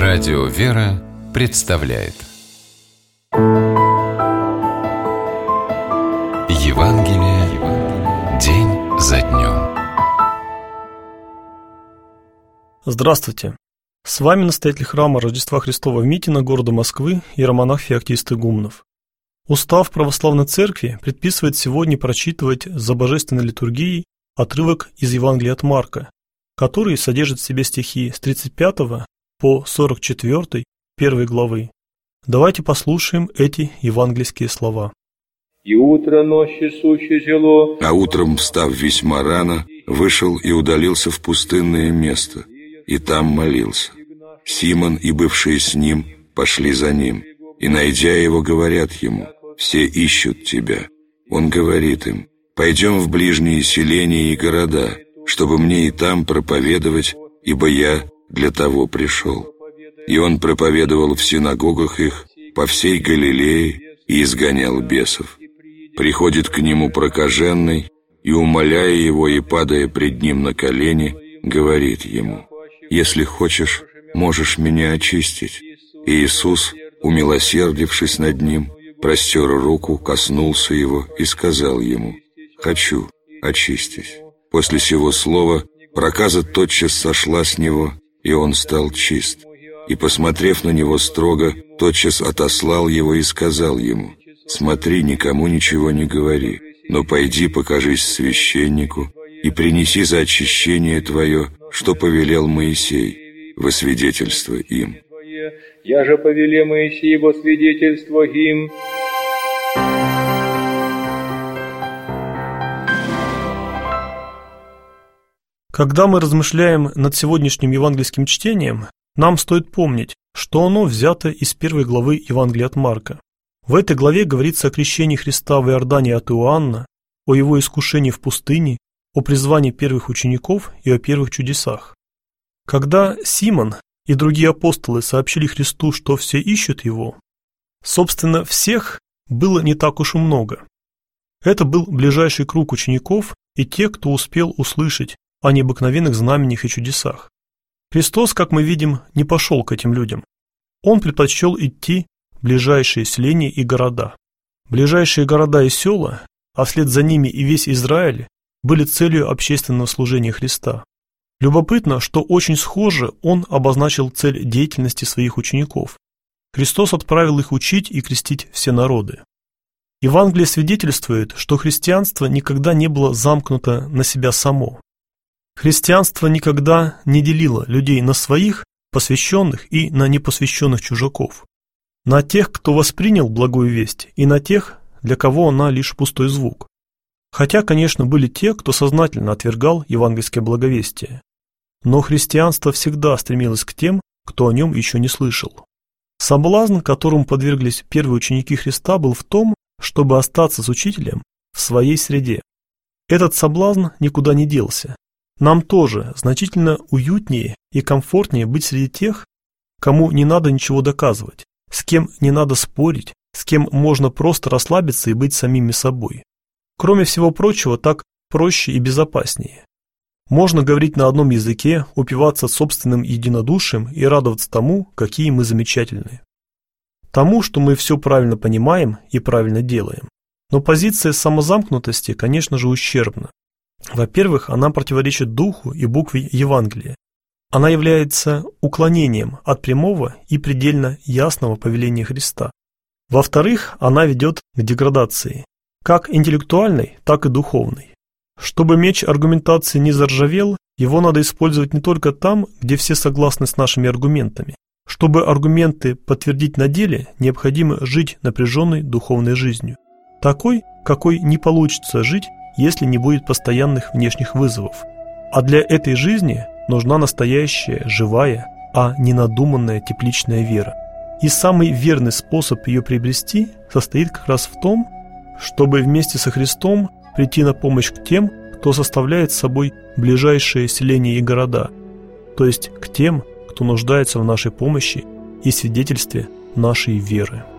Радио «Вера» представляет Евангелие день за днем. Здравствуйте! С вами настоятель храма Рождества Христова в Митино города Москвы иеромонах Феоктист Игумнов. Устав Православной Церкви предписывает сегодня прочитывать за божественной литургией отрывок из Евангелия от Марка, который содержит в себе стихи с 35 по 44 первой главы. Давайте послушаем эти евангельские слова. «И утро ночи сущее зело». А утром, встав весьма рано, вышел и удалился в пустынное место, и там молился. Симон и бывшие с ним пошли за ним, и, найдя его, говорят ему: «Все ищут тебя». Он говорит им: «Пойдем в ближние селения и города, чтобы мне и там проповедовать, ибо я для того пришел». И он проповедовал в синагогах их по всей Галилее и изгонял бесов. Приходит к нему прокаженный, и, умоляя его и падая пред ним на колени, говорит ему: «Если хочешь, можешь меня очистить». И Иисус, умилосердившись над ним, простер руку, коснулся его и сказал ему: «Хочу, очистись». После сего слова проказа тотчас сошла с него, и он стал чист. И, посмотрев на него строго, тотчас отослал его и сказал ему: «Смотри, никому ничего не говори, но пойди покажись священнику и принеси за очищение твое, что повелел Моисей, во свидетельство им». «Я же повеле Моисей во свидетельство им». Когда мы размышляем над сегодняшним евангельским чтением, нам стоит помнить, что оно взято из первой главы Евангелия от Марка. В этой главе говорится о крещении Христа в Иордане от Иоанна, о его искушении в пустыне, о призвании первых учеников и о первых чудесах. Когда Симон и другие апостолы сообщили Христу, что все ищут его, собственно, всех было не так уж и много. Это был ближайший круг учеников и те, кто успел услышать о необыкновенных знамениях и чудесах. Христос, как мы видим, не пошел к этим людям. Он предпочел идти в ближайшие селения и города. Ближайшие города и села, а вслед за ними и весь Израиль, были целью общественного служения Христа. Любопытно, что очень схоже он обозначил цель деятельности своих учеников. Христос отправил их учить и крестить все народы. Евангелие свидетельствует, что христианство никогда не было замкнуто на себя само. Христианство никогда не делило людей на своих, посвященных, и на непосвященных чужаков, на тех, кто воспринял благую весть, и на тех, для кого она лишь пустой звук. Хотя, конечно, были те, кто сознательно отвергал евангельское благовестие. Но христианство всегда стремилось к тем, кто о нем еще не слышал. Соблазн, которому подверглись первые ученики Христа, был в том, чтобы остаться с учителем в своей среде. Этот соблазн никуда не делся. Нам тоже значительно уютнее и комфортнее быть среди тех, кому не надо ничего доказывать, с кем не надо спорить, с кем можно просто расслабиться и быть самими собой. Кроме всего прочего, так проще и безопаснее. Можно говорить на одном языке, упиваться собственным единодушием и радоваться тому, какие мы замечательные. Тому, что мы все правильно понимаем и правильно делаем. Но позиция самозамкнутости, конечно же, ущербна. Во-первых, она противоречит духу и букве Евангелия. Она является уклонением от прямого и предельно ясного повеления Христа. Во-вторых, она ведет к деградации, как интеллектуальной, так и духовной. Чтобы меч аргументации не заржавел, его надо использовать не только там, где все согласны с нашими аргументами. Чтобы аргументы подтвердить на деле, необходимо жить напряженной духовной жизнью. Такой, какой не получится жить, если не будет постоянных внешних вызовов. А для этой жизни нужна настоящая, живая, а не надуманная тепличная вера. И самый верный способ ее приобрести состоит как раз в том, чтобы вместе со Христом прийти на помощь к тем, кто составляет собой ближайшие селения и города, то есть к тем, кто нуждается в нашей помощи и свидетельстве нашей веры.